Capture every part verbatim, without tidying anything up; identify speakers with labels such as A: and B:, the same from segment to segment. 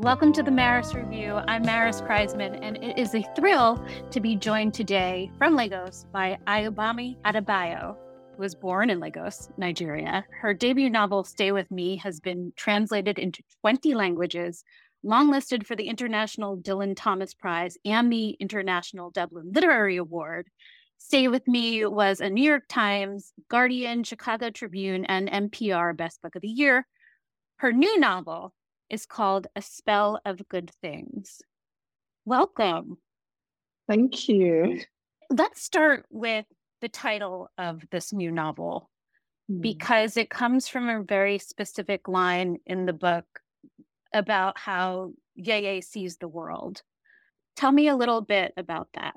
A: Welcome to the Maris Review. I'm Maris Kreisman, and it is a thrill to be joined today from Lagos by Ayobami Adebayo, who was born in Lagos, Nigeria. Her debut novel, Stay With Me, has been translated into twenty languages, longlisted for the International Dylan Thomas Prize and the International Dublin Literary Award. Stay With Me was a New York Times, Guardian, Chicago Tribune, and N P R Best Book of the Year. Her new novel is called A Spell of Good Things. Welcome.
B: Thank you.
A: Let's start with the title of this new novel, mm. because it comes from a very specific line in the book about how Yeye sees the world. Tell me a little bit about that.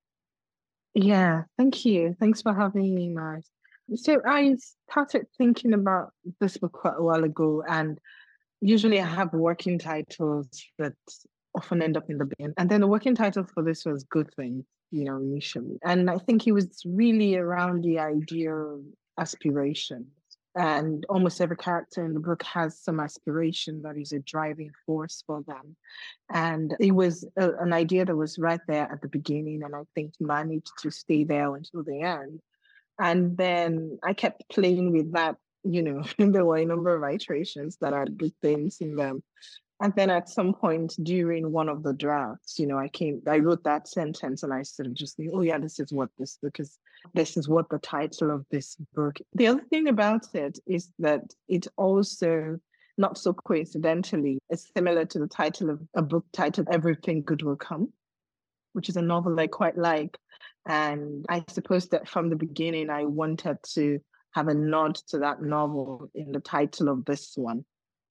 B: Yeah, thank you. Thanks for having me, Maris. So I started thinking about this book quite a while ago, and usually I have working titles that often end up in the bin. And then the working title for this was Good Things, you know, initially. And I think it was really around the idea of aspiration. And almost every character in the book has some aspiration that is a driving force for them. And it was a, an idea that was right there at the beginning, and I think managed to stay there until the end. And then I kept playing with that. You know, there were a number of iterations that had good things in them. And then at some point during one of the drafts, you know, I came, I wrote that sentence and I said, just think, oh yeah, this is what this, because this is what the title of this book. The other thing about it is that it also, not so coincidentally, is similar to the title of a book titled Everything Good Will Come, which is a novel I quite like. And I suppose that from the beginning, I wanted to have a nod to that novel in the title of this one.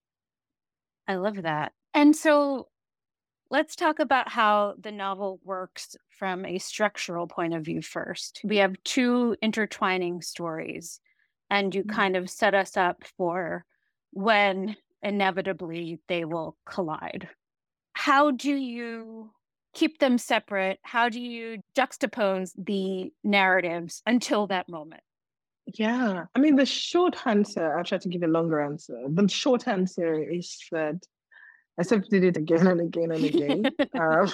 A: I love that. And so let's talk about how the novel works from a structural point of view first. We have two intertwining stories, and you kind of set us up for when inevitably they will collide. How do you keep them separate? How do you juxtapose the narratives until that moment?
B: Yeah, I mean, the short answer, I'll try to give a longer answer. The short answer is that I sort of did it again and again and again um,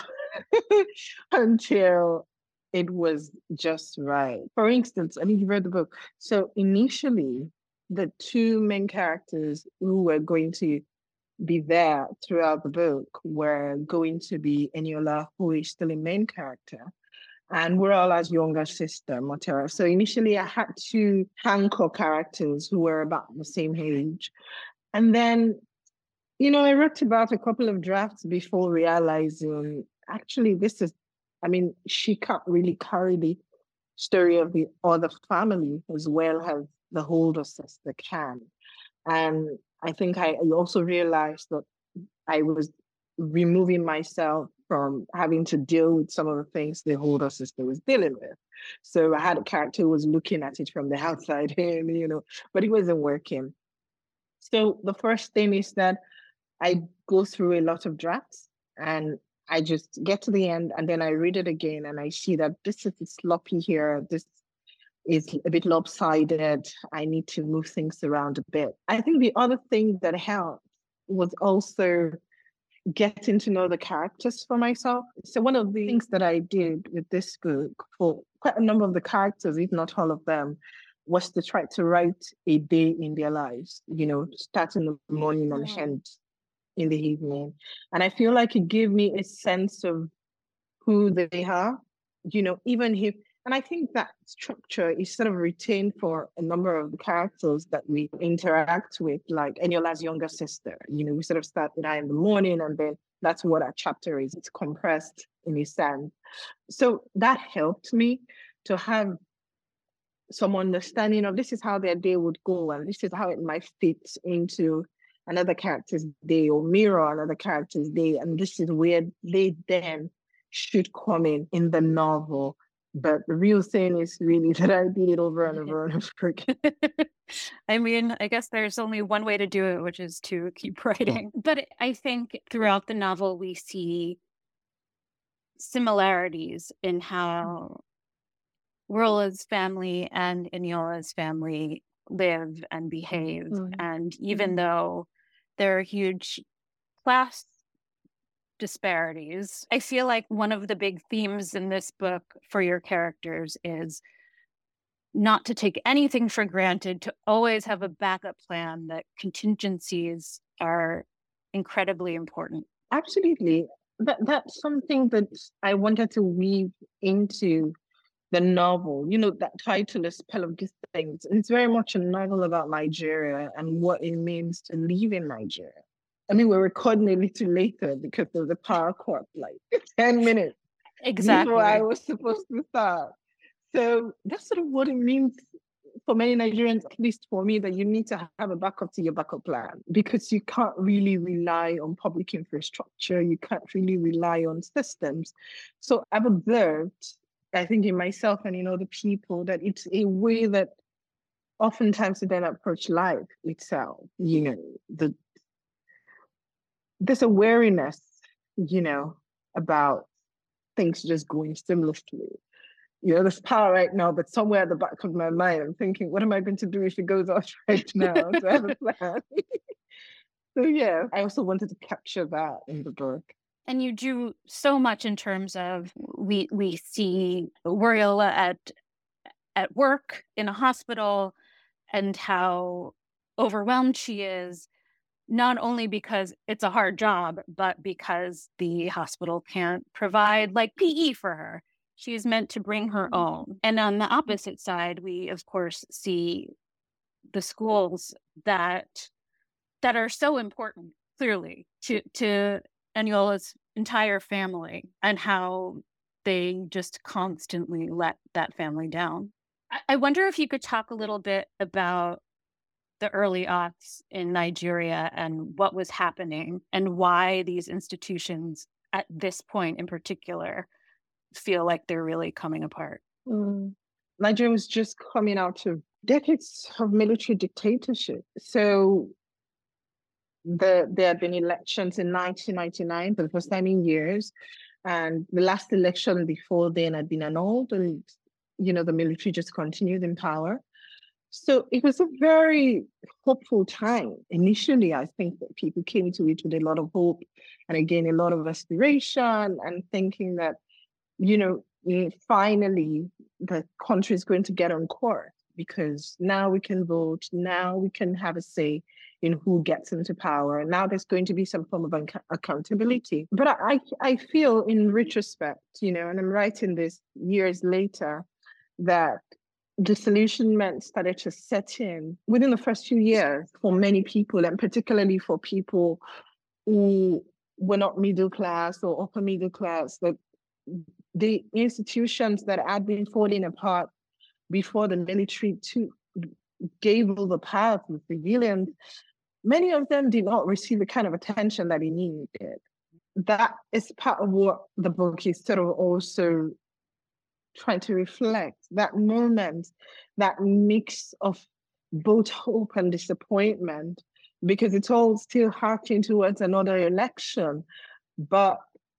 B: until it was just right. For instance, I mean, you read the book. So initially, the two main characters who were going to be there throughout the book were going to be Eniola, who is still a main character, and Wuraola's younger sister, Motera. So initially I had two anchor characters who were about the same age. And then, you know, I wrote about a couple of drafts before realizing, actually, this is, I mean, she can't really carry the story of the other family as well as the older sister can. And I think I also realized that I was removing myself from having to deal with some of the things the older sister was dealing with. So I had a character who was looking at it from the outside in, you know, but it wasn't working. So the first thing is that I go through a lot of drafts and I just get to the end and then I read it again and I see that this is sloppy here. This is a bit lopsided. I need to move things around a bit. I think the other thing that helped was also getting to know the characters for myself. So one of the things that I did with this book for quite a number of the characters, if not all of them, was to try to write a day in their lives, you know, start in the morning and mm. end in the evening. And I feel like it gave me a sense of who they are, you know, even if, and I think that structure is sort of retained for a number of the characters that we interact with, like Eniola's younger sister. You know, we sort of start with her in the morning and then that's what our chapter is. It's compressed in a sense. So that helped me to have some understanding of this is how their day would go and this is how it might fit into another character's day or mirror another character's day. And this is where they then should come in in the novel. But the real thing is really that I did it over and over and over again.
A: I mean, I guess there's only one way to do it, which is to keep writing. But I think throughout the novel, we see similarities in how Wuraola's family and Eniola's family live and behave. Mm-hmm. And even mm-hmm. though there are huge class disparities. I feel like one of the big themes in this book for your characters is not to take anything for granted, to always have a backup plan, that contingencies are incredibly important.
B: Absolutely. That that's something that I wanted to weave into the novel. You know, that title is Spell of These Things. And it's very much a novel about Nigeria and what it means to live in Nigeria. I mean, we're recording a little later because there's a power cut like ten minutes
A: Exactly.
B: before I was supposed to start. So that's sort of what it means for many Nigerians, at least for me, that you need to have a backup to your backup plan, because you can't really rely on public infrastructure. You can't really rely on systems. So I've observed, I think, in myself and in other people, that it's a way that oftentimes they then approach life itself. You know, the this awareness, you know, about things just going seamlessly. You know, there's power right now, but somewhere at the back of my mind, I'm thinking, what am I going to do if it goes off right now? So I have a plan. So yeah, I also wanted to capture that in the book.
A: And you do so much in terms of, we we see Wariola at at work in a hospital and how overwhelmed she is, not only because it's a hard job, but because the hospital can't provide like P E for her. She's meant to bring her own. And on the opposite side, we of course see the schools that that are so important, clearly, to to Eniola's entire family, and how they just constantly let that family down. I, I wonder if you could talk a little bit about the early aughts in Nigeria and what was happening, and why these institutions at this point in particular feel like they're really coming apart.
B: Mm. Nigeria was just coming out of decades of military dictatorship. So the, there had been elections in nineteen ninety-nine for the first time in years. And the last election before then had been annulled, and, you know, the military just continued in power. So it was a very hopeful time. Initially, I think that people came to it with a lot of hope, and again, a lot of aspiration, and thinking that, you know, finally the country is going to get on course, because now we can vote, now we can have a say in who gets into power. Now there's going to be some form of ac- accountability. But I, I feel in retrospect, you know, and I'm writing this years later, that disillusionment started to set in within the first few years for many people, and particularly for people who were not middle class or upper middle class. That the institutions that had been falling apart before the military too gave all the power to civilians, many of them did not receive the kind of attention that it needed. That is part of what the book is sort of also trying to reflect, that moment, that mix of both hope and disappointment, because it's all still harking towards another election. But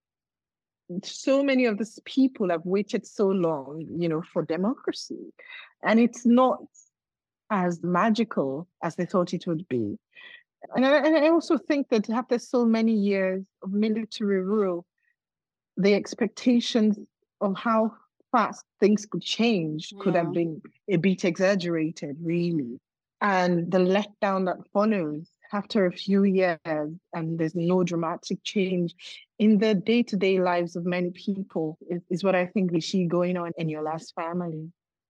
B: so many of these people have waited so long, you know, for democracy. And it's not as magical as they thought it would be. And I, and I also think that after so many years of military rule, the expectations of how fast things could change could
A: Yeah.
B: have been a bit exaggerated, really. And the letdown that follows after a few years, and there's no dramatic change in the day-to-day lives of many people, is, is what I think we see going on in Eniola's family.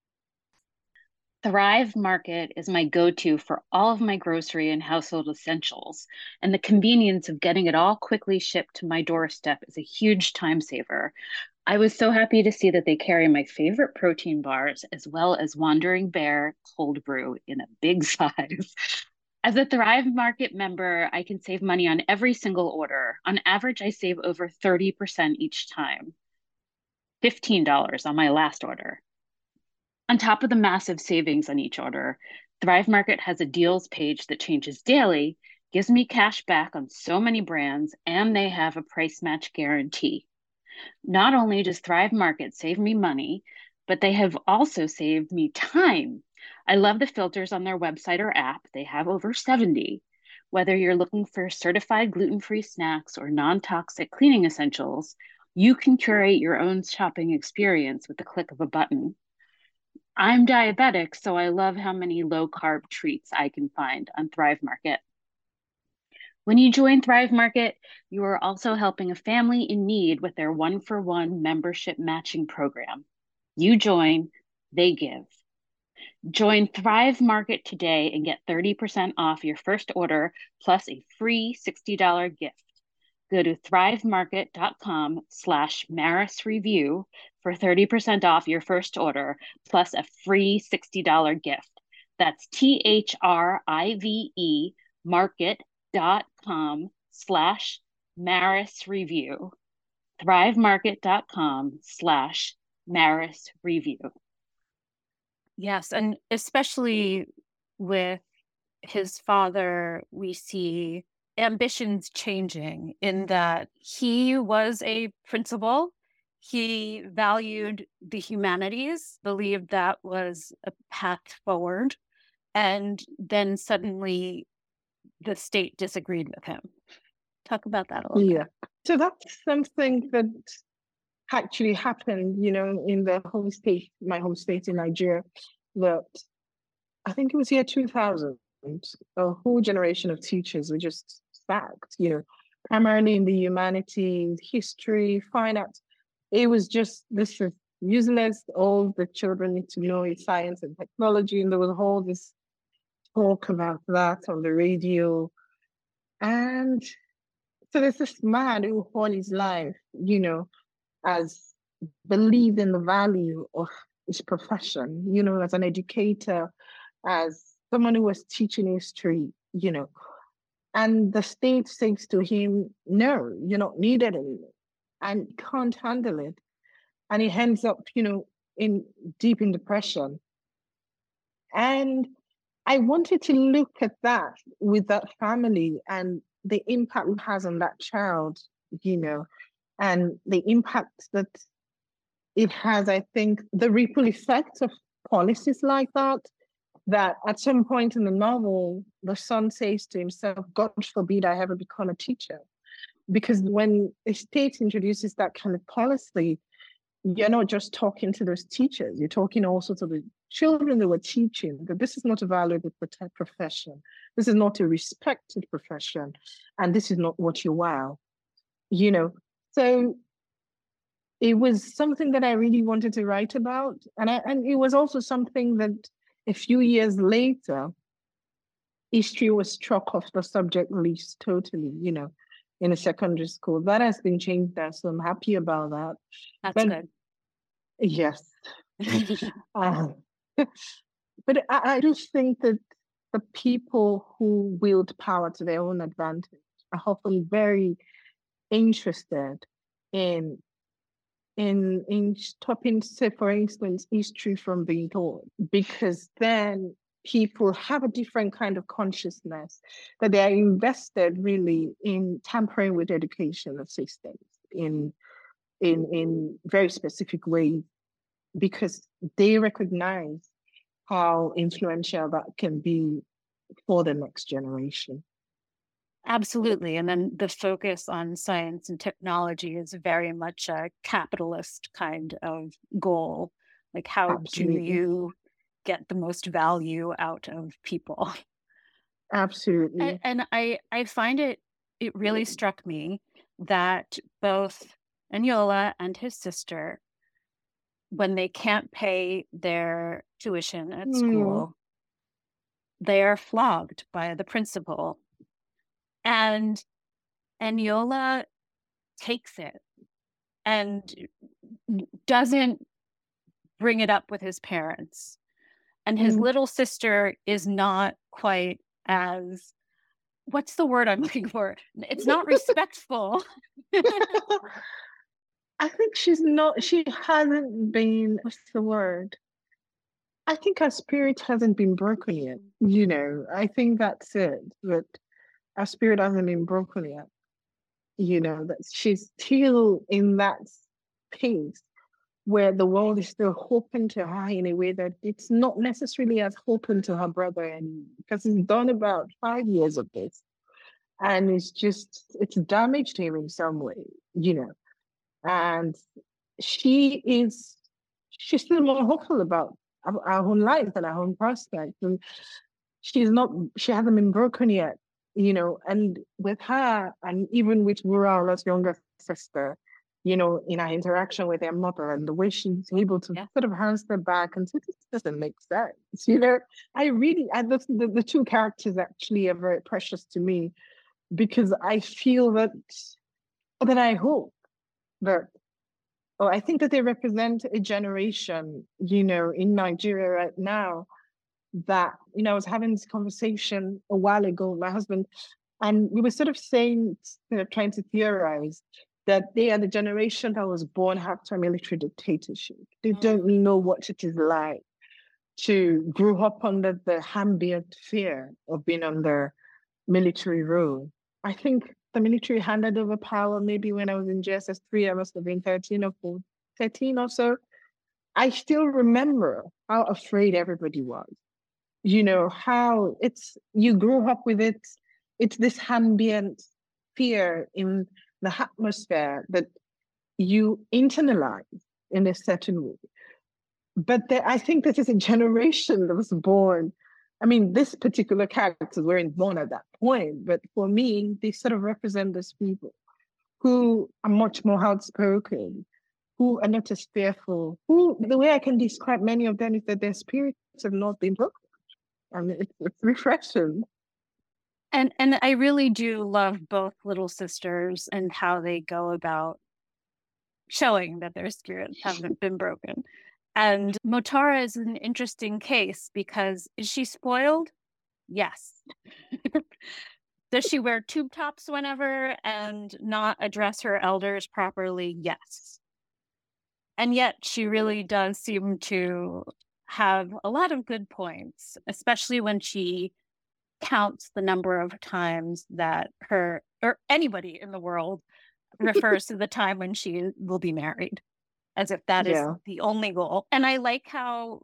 C: Thrive Market is my go-to for all of my grocery and household essentials, and the convenience of getting it all quickly shipped to my doorstep is a huge time saver. I was so happy to see that they carry my favorite protein bars, as well as Wandering Bear cold brew in a big size. As a Thrive Market member, I can save money on every single order. On average, I save over thirty percent each time. fifteen dollars on my last order. On top of the massive savings on each order, Thrive Market has a deals page that changes daily, gives me cash back on so many brands, and they have a price match guarantee. Not only does Thrive Market save me money, but they have also saved me time. I love the filters on their website or app. They have over seventy. Whether you're looking for certified gluten-free snacks or non-toxic cleaning essentials, you can curate your own shopping experience with the click of a button. I'm diabetic, so I love how many low-carb treats I can find on Thrive Market. When you join Thrive Market, you are also helping a family in need with their one-for-one membership matching program. You join, they give. Join Thrive Market today and get thirty percent off your first order plus a free sixty dollars gift. Go to thrivemarket.com slash Maris Review for thirty percent off your first order plus a free sixty dollars gift. That's T-H-R-I-V-E market.com slash Maris Review. thrivemarket.com slash Maris Review.
A: Yes, and especially with his father, we see ambitions changing in that he was a principal. He valued the humanities, believed that was a path forward, and then suddenly the state disagreed with him. Talk about that a little
B: Yeah.
A: bit.
B: So that's something that actually happened, you know, in the home state, my home state in Nigeria, that I think it was year two thousand, a whole generation of teachers were just sacked, you know, primarily in the humanities, history, fine arts. It was just, this is useless. All the children need to know is science and technology. And there was all this talk about that on the radio. And so there's this man who all his life, you know, has believed in the value of his profession, you know, as an educator, as someone who was teaching history, you know, and the state says to him, no, you're not needed anymore, and can't handle it. And he ends up, you know, in deep in depression. And I wanted to look at that with that family and the impact it has on that child, you know, and the impact that it has, I think, the ripple effect of policies like that, that at some point in the novel, the son says to himself, God forbid I ever become a teacher. Because when a state introduces that kind of policy, you're not just talking to those teachers, you're talking also to the children they were teaching, that this is not a valuable profession, this is not a respected profession, and this is not what you wow, you know. So it was something that I really wanted to write about. And, I, and it was also something that a few years later, history was struck off the subject list totally, you know, in a secondary school. That has been changed now, so I'm happy about that.
A: That's
B: but,
A: good.
B: Yes. uh, but I, I just think that the people who wield power to their own advantage are often very interested in in in stopping, say, for instance, history from being taught, because then people have a different kind of consciousness that they are invested really in tampering with education systems in in in very specific ways, because they recognize how influential that can be for the next generation.
A: Absolutely. And then the focus on science and technology is very much a capitalist kind of goal. Like, how
B: Absolutely.
A: do you get the most value out of people?
B: Absolutely.
A: And, and I, I find it, it really struck me that both Eniola and his sister, when they can't pay their tuition at
B: Mm.
A: school, they are flogged by the principal. And Eniola takes it and doesn't bring it up with his parents. And his
B: Mm.
A: little sister is not quite as, what's the word I'm looking for? It's not respectful.
B: I think she's not, she hasn't been, what's the word? I think her spirit hasn't been broken yet. You know, I think that's it. But her spirit hasn't been broken yet. You know, that she's still in that space where the world is still open to her in a way that it's not necessarily as open to her brother anymore, because he's done about five years of this. And it's just, it's damaged him in some way, you know. And she is, she's still more hopeful about our, our own life and our own prospects. And she's not, she hasn't been broken yet, you know. And with her, and even with Rurala's younger sister, you know, in our interaction with their mother and the way she's able to
A: Yeah.
B: sort of answer back and say, this doesn't make sense, you know. I really, I, the, the, the two characters actually are very precious to me, because I feel that, or that I hope that, or I think that they represent a generation, you know, in Nigeria right now that, you know, I was having this conversation a while ago with my husband, and we were sort of saying, you know, trying to theorize that they are the generation that was born after a military dictatorship. They
A: Mm.
B: don't know what it is like to grow up under the ambient fear of being under military rule. I think the military handed over power maybe when I was in J S S three. I must have been thirteen or fourteen, thirteen or so. I still remember how afraid everybody was. You know, how it's, you grew up with it. It's this ambient fear in the atmosphere that you internalize in a certain way. But there, I think this is a generation that was born. I mean, this particular characters weren't born at that point, but for me, they sort of represent those people who are much more outspoken, who are not as fearful, who, the way I can describe many of them is that their spirits have not been broken. I mean, it's, it's refreshing.
A: And and I really do love both little sisters and how they go about showing that their spirits haven't been broken. And Motara is an interesting case because is she spoiled? Yes. Does she wear tube tops whenever and not address her elders properly? Yes. And yet she really does seem to have a lot of good points, especially when she counts the number of times that her or anybody in the world refers to the time when she will be married, as if that is
B: Yeah.
A: the only goal. And I like how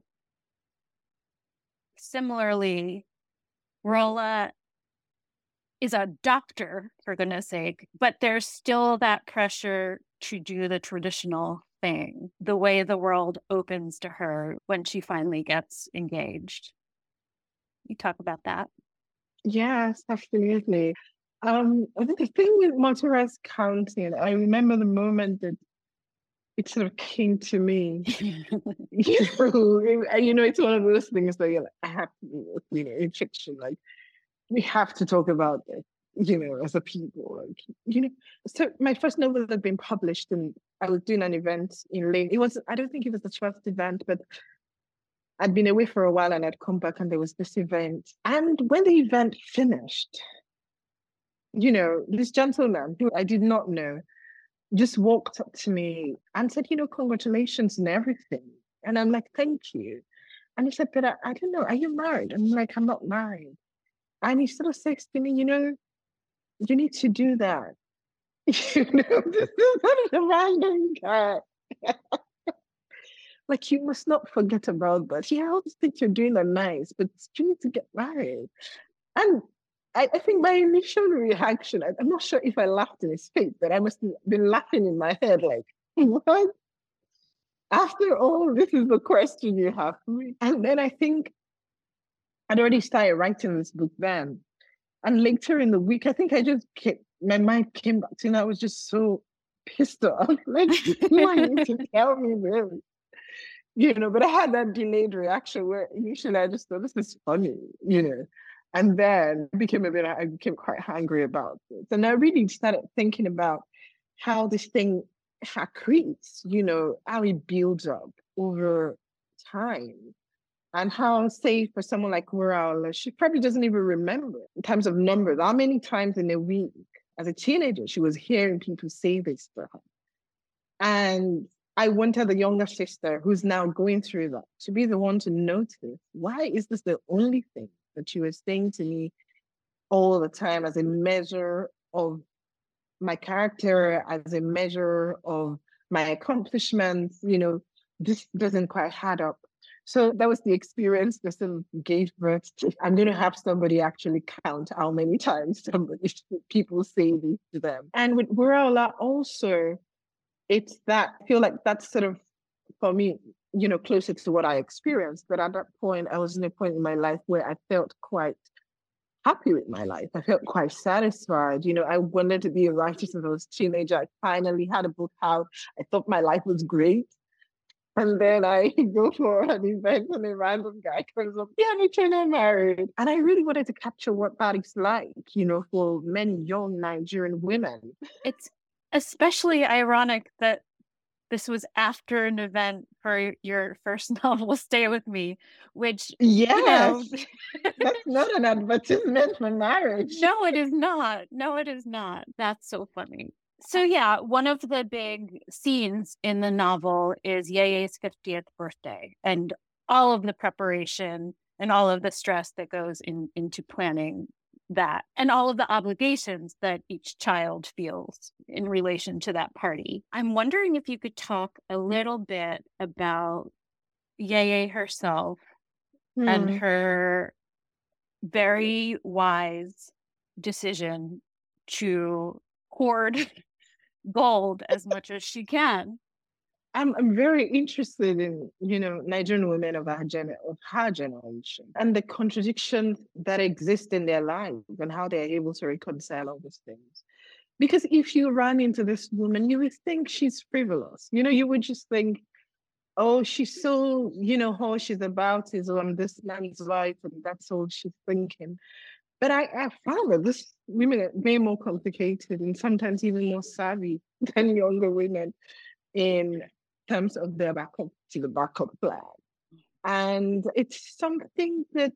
A: similarly Rolla is a doctor, for goodness sake, but there's still that pressure to do the traditional thing, the way the world opens to her when she finally gets engaged. You talk about that.
B: Yes, absolutely. Um, I think the thing with Montserrat's counting, I remember the moment that it sort of came to me. You know, and you know, it's one of those things that you're like, I have to do this, you know, in fiction, like we have to talk about this, you know, as a people, like, you know. So my first novel had been published, and I was doing an event in Lane. It was, I don't think it was the first event, but I'd been away for a while and I'd come back and there was this event. And when the event finished, you know, this gentleman who I did not know just walked up to me and said, you know, congratulations and everything. And I'm like, thank you. And he said, but I, I don't know, are you married? I'm like, I'm not married. And he sort of says to me, you know, you need to do that. You know, this is sort of a random guy. Like, you must not forget about that. Yeah, I always think you're doing that nice, but you need to get married. And I, I think my initial reaction, I, I'm not sure if I laughed in his face, but I must have been laughing in my head, like, what? After all, this is the question you have for me. And then I think I'd already started writing this book then. And later in the week, I think I just came, my mind came back to, and I was just so pissed off. Like, why didn't you tell me this? You know, but I had that delayed reaction where initially I just thought, this is funny, you know. And then I became a bit, I became quite angry about this. And I really started thinking about how this thing accretes, you know, how it builds up over time. And how, say, for someone like Murala, she probably doesn't even remember in terms of numbers, how many times in a week as a teenager she was hearing people say this to her. And I wanted the younger sister who's now going through that to be the one to notice, why is this the only thing that you were saying to me all the time as a measure of my character, as a measure of my accomplishments? You know, this doesn't quite add up. So that was the experience person gave birth to. I'm going to have somebody actually count how many times somebody people say this to them. And with Buraola also, it's that I feel like that's sort of for me, you know, closer to what I experienced. But at that point, I was in a point in my life where I felt quite happy with my life. I felt quite satisfied. You know, I wanted to be a writer since I was a teenager. I finally had a book out. I thought my life was great. And then I go for an event and a random guy comes up, yeah, me trying to married. And I really wanted to capture what that is like, you know, for many young Nigerian women.
A: It's especially ironic that this was after an event for your first novel, Stay With Me, which,
B: yes,
A: you know...
B: that's not an advertisement for marriage.
A: No, it is not. No, it is not. That's so funny. So yeah, one of the big scenes in the novel is Yeye's fiftieth birthday and all of the preparation and all of the stress that goes in, into planning that and all of the obligations that each child feels in relation to that party. I'm wondering if you could talk a little bit about Yeye herself hmm. and her very wise decision to hoard gold as much as she can.
B: I'm I'm very interested in, you know, Nigerian women of our gener- of her generation and the contradictions that exist in their lives and how they're able to reconcile all these things. Because if you run into this woman, you would think she's frivolous. You know, you would just think, oh, she's so, you know, all she's about is um, this man's life and that's all she's thinking. But I, I found that this women are way more complicated and sometimes even more savvy than younger women in terms of their backup to the backup plan. And it's something that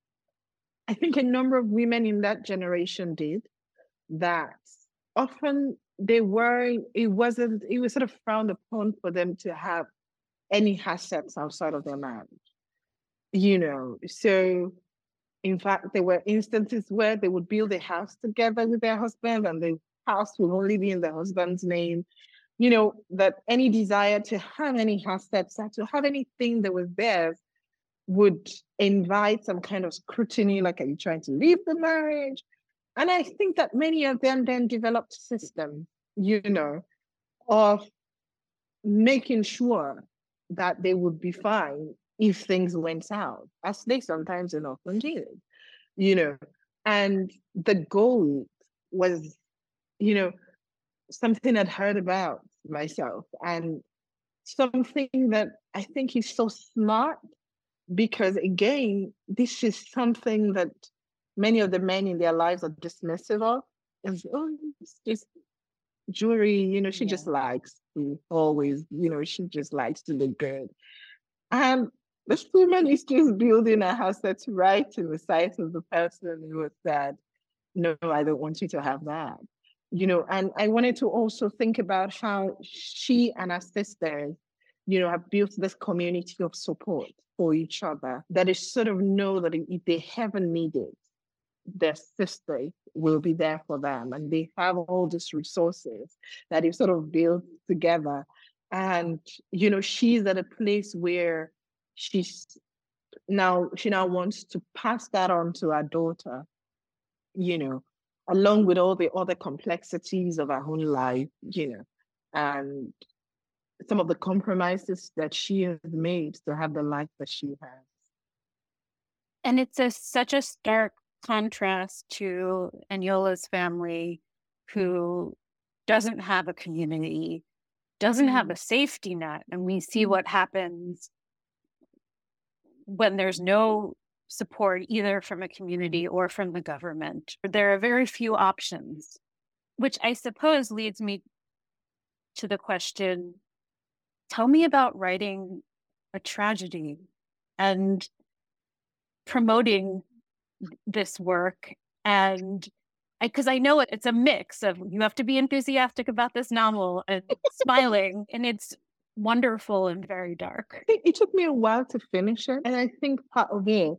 B: I think a number of women in that generation did that often they were, it wasn't, it was sort of frowned upon for them to have any assets outside of their marriage, you know. So in fact, there were instances where they would build a house together with their husband and the house would only be in the husband's name. You know, that any desire to have any assets, to have anything that was theirs would invite some kind of scrutiny, like, are you trying to leave the marriage? And I think that many of them then developed systems, you know, of making sure that they would be fine if things went south, as they sometimes and often did, you know. And the goal was, you know, something I'd heard about myself and something that I think is so smart because, again, this is something that many of the men in their lives are dismissive of. Is, oh, it's just jewelry, you know, she yeah. just likes to always, you know, she just likes to look good. And this woman is just building a house that's right in the size of the person who was said, no, I don't want you to have that. You know, and I wanted to also think about how she and her sisters, you know, have built this community of support for each other that is sort of know that if they ever need it, their sister will be there for them. And they have all these resources that they've sort of built together. And, you know, she's at a place where she's now, she now wants to pass that on to her daughter, you know, along with all the other complexities of her own life, you know, and some of the compromises that she has made to have the life that she has.
A: And it's a, such a stark contrast to Eniola's family, who doesn't have a community, doesn't have a safety net. And we see what happens when there's no support either from a community or from the government. There are very few options, which I suppose leads me to the question, tell me about writing a tragedy and promoting this work. And because I, I know it, it's a mix of, you have to be enthusiastic about this novel and smiling, and it's wonderful and very dark.
B: It, it took me a while to finish it. And I think part of it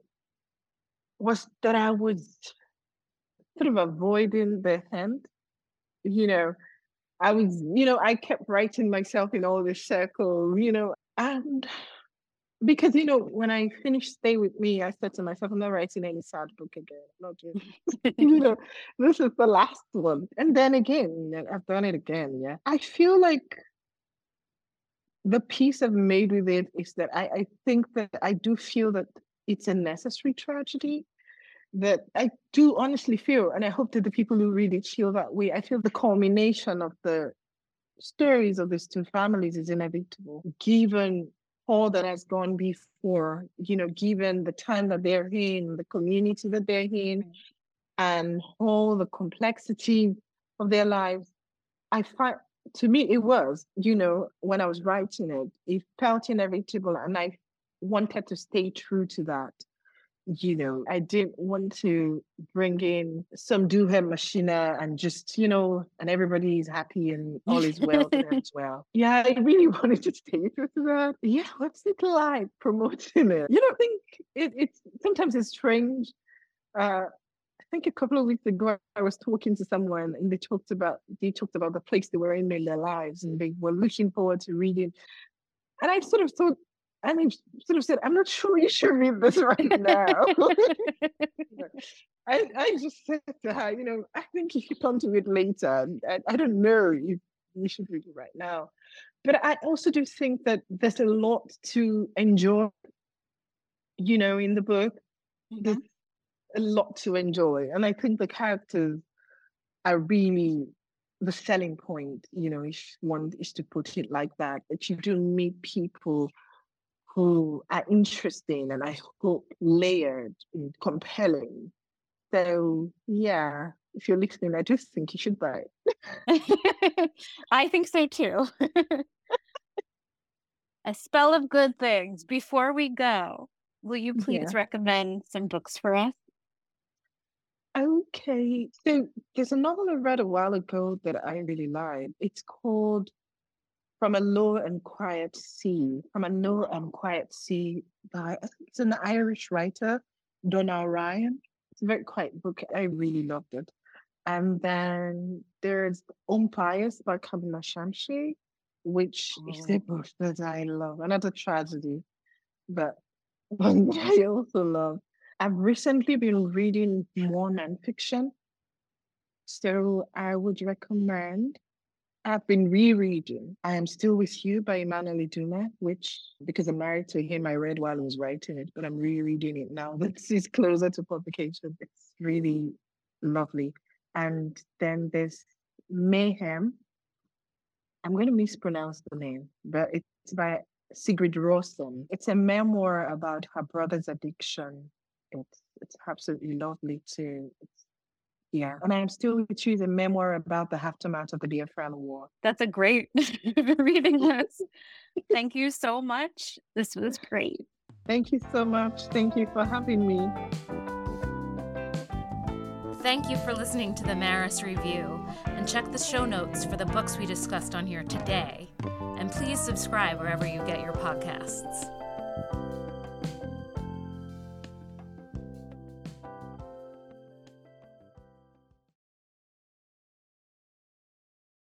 B: was that I was sort of avoiding the end. You know, I was, you know, I kept writing myself in all this circle, you know, and Because, you know, when I finished Stay With Me, I said to myself, I'm not writing any sad book again. I'm not doing, you know, this is the last one. And then again, you know, I've done it again. Yeah. I feel like the piece I've made with it is that I, I think that I do feel that it's a necessary tragedy that I do honestly feel, and I hope that the people who read it feel that way. I feel the culmination of the stories of these two families is inevitable, given all that has gone before, you know, given the time that they're in, the community that they're in, and all the complexity of their lives. I find, to me, it was, you know, when I was writing it, it felt inevitable, and I wanted to stay true to that. You know, I didn't want to bring in some do-her machina and just, you know, and everybody is happy and all is well and ends well. Yeah, I really wanted to stay true to that. Yeah, what's it like promoting it? You know, I think it, it's sometimes it's strange. Uh, I think a couple of weeks ago, I was talking to someone and they talked about they talked about the place they were in in their lives and they were looking forward to reading. And I sort of thought, and I sort of said, I'm not sure you should read this right now. I, I just said to her, you know, I think you should come to it later. I, I don't know if you should read it right now. But I also do think that there's a lot to enjoy, you know, in the book. Mm-hmm. There's a lot to enjoy. And I think the characters are really the selling point, you know, if one is to put it like that, that you do meet people who are interesting and I hope layered and compelling. So yeah, if you're listening, I just think you should buy
A: it. I think so too. A spell of good things. Before we go, will you please yeah. recommend some books for us?
B: Okay, so there's a novel I read a while ago that I really like. It's called From a Low and Quiet Sea. From a Low and Quiet Sea by, I think it's an Irish writer, Donal Ryan. It's a very quiet book. I really loved it. And then there's Umpires by Kamila Shamshi, which oh. is a book that I love. Another tragedy, but one that I also love. I've recently been reading more nonfiction, so I would recommend. I've been rereading I Am Still With You by Emmanuel Iduna, which, because I'm married to him, I read while I was writing it, but I'm rereading it now. This is closer to publication. It's really lovely. And then there's Mayhem. I'm going to mispronounce the name, but it's by Sigrid Rawson. It's a memoir about her brother's addiction. It's it's absolutely lovely too. It's, yeah, and I Am Still With You, the memoir about the aftermath of the Biafran War.
A: That's a great reading list. Thank you so much. This was great.
B: Thank you so much. Thank you for having me.
A: Thank you for listening to the Maris Review, and check the show notes for the books we discussed on here today. And please subscribe wherever you get your podcasts.